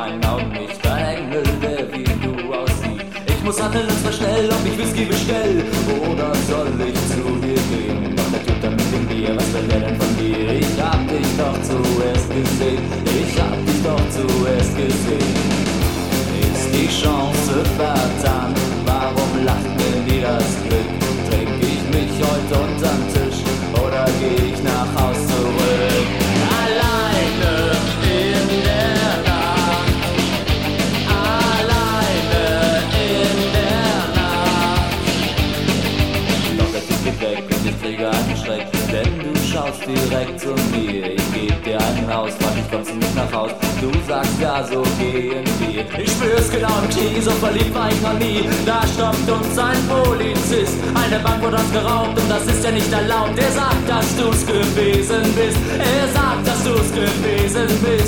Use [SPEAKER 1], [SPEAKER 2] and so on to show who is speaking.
[SPEAKER 1] meinen Augen nicht ein Engel, der wie du aussieht. Ich muss handeln und zwar schnell, ob ich Whisky bestell oder soll ich zu dir gehen? Doch der tut dann mit dem Bier, was will der denn von dir? Ich hab dich doch zuerst gesehen, ich hab dich doch zuerst gesehen. Ist die Chance vertan? Warum lacht mir nie das Glück? Trink ich mich heute unterm Tisch oder geh ich nach Haus zurück? Alleine in der Nacht, alleine in der Nacht. Doch der Typ geht weg und ich kriege einen Schreck, denn du schaust direkt zu mir. Ich geb dir ein Haus, frag ich, kommst du nicht nach Haus? Du sagst ja, so gehen wir. Ich spür's genau im Knie, so verliebt war ich noch nie. Da stoppt uns ein Polizist, eine Bank wurde uns geraubt und das ist ja nicht erlaubt. Er sagt, dass du's gewesen bist, er sagt, dass du's gewesen bist.